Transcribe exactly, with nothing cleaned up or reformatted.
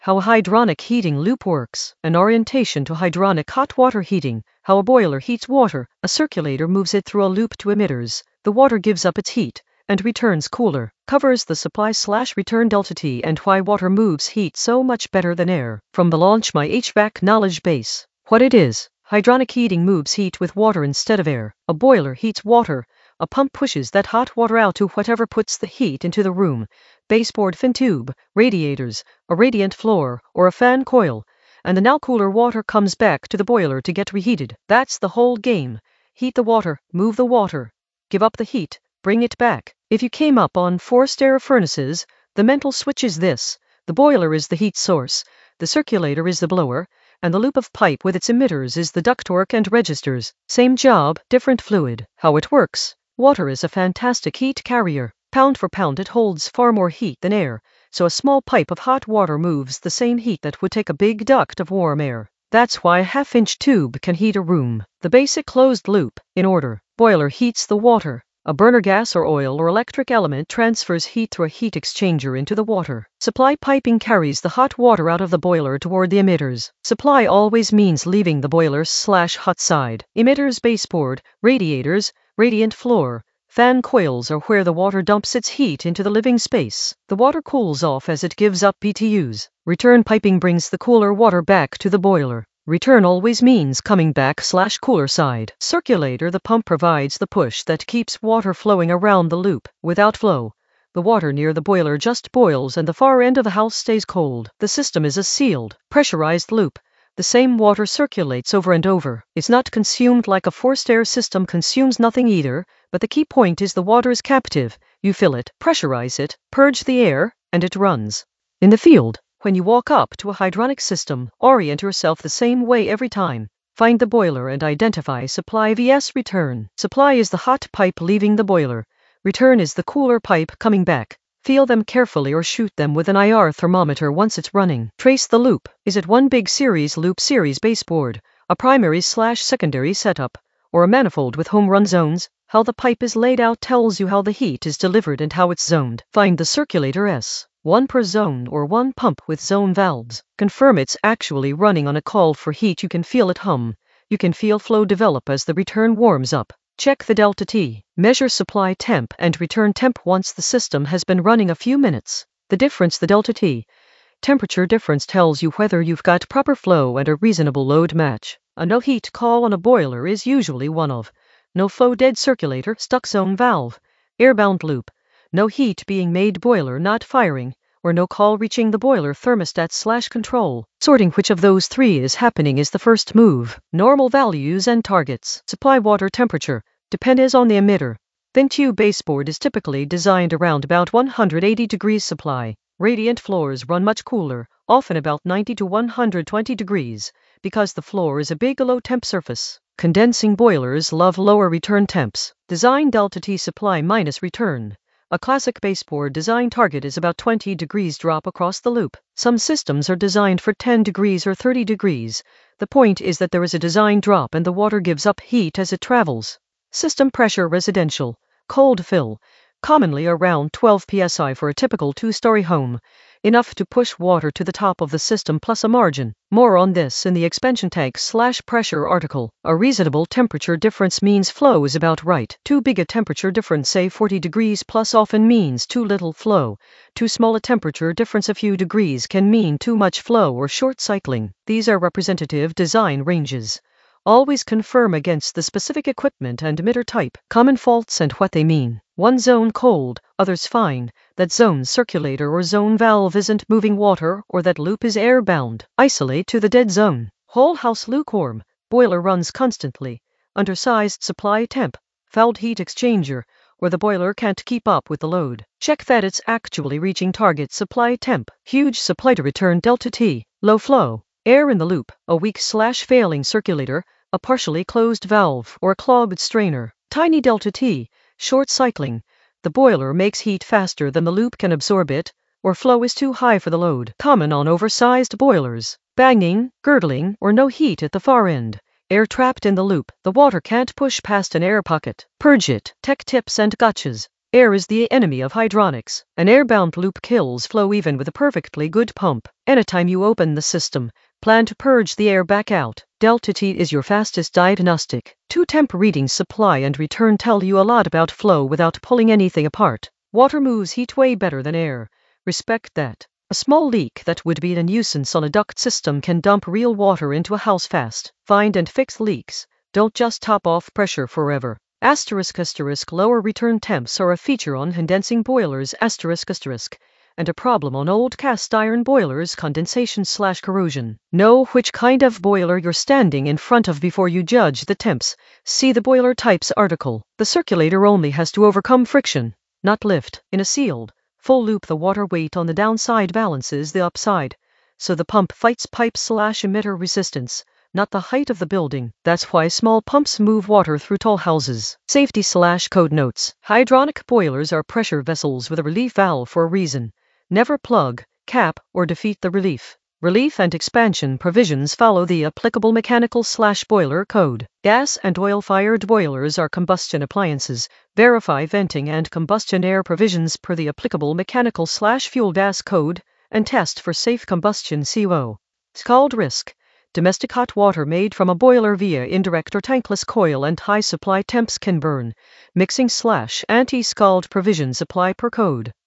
How a hydronic heating loop works. An orientation to hydronic hot water heating. How a boiler heats water. A circulator moves it through a loop to emitters. The water gives up its heat and returns cooler. Covers the supply slash return delta T and why water moves heat so much better than air. From the Launch My H V A C knowledge base. What it is. Hydronic heating moves heat with water instead of air. A boiler heats water. A pump pushes that hot water out to whatever puts the heat into the room. Baseboard fin tube, radiators, a radiant floor, or a fan coil. And the now cooler water comes back to the boiler to get reheated. That's the whole game. Heat the water, move the water. Give up the heat, bring it back. If you came up on forced air furnaces, the mental switch is this. The boiler is the heat source. The circulator is the blower. And the loop of pipe with its emitters is the ductwork and registers. Same job, different fluid. How it works. Water is a fantastic heat carrier. Pound for pound it holds far more heat than air, so a small pipe of hot water moves the same heat that would take a big duct of warm air. That's why a half-inch tube can heat a room. The basic closed loop, in order. Boiler heats the water. A burner gas or oil or electric element transfers heat through a heat exchanger into the water. Supply piping carries the hot water out of the boiler toward the emitters. Supply always means leaving the boiler slash hot side. Emitters, baseboard, radiators, radiant floor, fan coils are where the water dumps its heat into the living space. The water cools off as it gives up B T Us. Return piping brings the cooler water back to the boiler. Return always means coming back slash cooler side. Circulator, the pump provides the push that keeps water flowing around the loop. Without flow, the water near the boiler just boils and the far end of the house stays cold. The system is a sealed, pressurized loop. The same water circulates over and over. It's not consumed like a forced air system consumes nothing either, but the key point is the water is captive. You fill it, pressurize it, purge the air, and it runs. In the field, when you walk up to a hydronic system, orient yourself the same way every time. Find the boiler and identify supply versus return. Supply is the hot pipe leaving the boiler. Return is the cooler pipe coming back. Feel them carefully or shoot them with an I R thermometer once it's running. Trace the loop. Is it one big series loop series baseboard, a primary slash secondary setup, or a manifold with home run zones? How the pipe is laid out tells you how the heat is delivered and how it's zoned. Find the circulator S. One per zone or one pump with zone valves. Confirm it's actually running on a call for heat. You can feel it hum. You can feel flow develop as the return warms up. Check the delta T. Measure supply temp and return temp once the system has been running a few minutes. The difference, the delta T. Temperature difference tells you whether you've got proper flow and a reasonable load match. A no heat call on a boiler is usually one of no flow, dead circulator, stuck zone valve, airbound loop, no heat being made, boiler not firing, or no call reaching the boiler thermostat slash control. Sorting which of those three is happening is the first move. Normal values and targets. Supply water temperature depends on the emitter. Thin tube baseboard is typically designed around about one hundred eighty degrees supply. Radiant floors run much cooler, often about ninety to one hundred twenty degrees, because the floor is a big low temp surface. Condensing boilers love lower return temps. Design delta T supply minus return. A classic baseboard design target is about twenty degrees drop across the loop. Some systems are designed for ten degrees or thirty degrees. The point is that there is a design drop and the water gives up heat as it travels. System pressure residential. Cold fill. Commonly around twelve P S I for a typical two-story home. Enough to push water to the top of the system plus a margin. More on this in the expansion tank slash pressure article. A reasonable temperature difference means flow is about right. Too big a temperature difference, say forty degrees plus, often means too little flow. Too small a temperature difference, a few degrees, can mean too much flow or short cycling. These are representative design ranges. Always confirm against the specific equipment and emitter type. Common faults and what they mean. One zone cold, others fine. That zone's circulator or zone valve isn't moving water, or that loop is airbound. Isolate to the dead zone. Whole house lukewarm. Boiler runs constantly. Undersized supply temp. Fouled heat exchanger, or the boiler can't keep up with the load. Check that it's actually reaching target supply temp. Huge supply to return delta T. Low flow. Air in the loop, a weak slash failing circulator, a partially closed valve, or a clogged strainer. Tiny delta T, short cycling. The boiler makes heat faster than the loop can absorb it, or flow is too high for the load. Common on oversized boilers. Banging, girdling, or no heat at the far end. Air trapped in the loop. The water can't push past an air pocket. Purge it. Tech tips and gotchas. Air is the enemy of hydronics. An air-bound loop kills flow even with a perfectly good pump. Anytime you open the system, plan to purge the air back out. Delta T is your fastest diagnostic. Two temp readings, supply and return, tell you a lot about flow without pulling anything apart. Water moves heat way better than air. Respect that. A small leak that would be a nuisance on a duct system can dump real water into a house fast. Find and fix leaks. Don't just top off pressure forever. Asterisk asterisk lower return temps are a feature on condensing boilers asterisk asterisk and a problem on old cast iron boilers, condensation slash corrosion. Know which kind of boiler you're standing in front of before you judge the temps. See the boiler types article. The circulator only has to overcome friction, not lift. In a sealed, full loop, the water weight on the downside balances the upside, so the pump fights pipe slash emitter resistance, not the height of the building. That's why small pumps move water through tall houses. Safety slash code notes. Hydronic boilers are pressure vessels with a relief valve for a reason. Never plug, cap, or defeat the relief. Relief and expansion provisions follow the applicable mechanical slash boiler code. Gas and oil-fired boilers are combustion appliances. Verify venting and combustion air provisions per the applicable mechanical slash fuel gas code and test for safe combustion. C O O. Scald risk. Domestic hot water made from a boiler via indirect or tankless coil and high supply temps can burn. Mixing slash anti-scald provisions apply per code.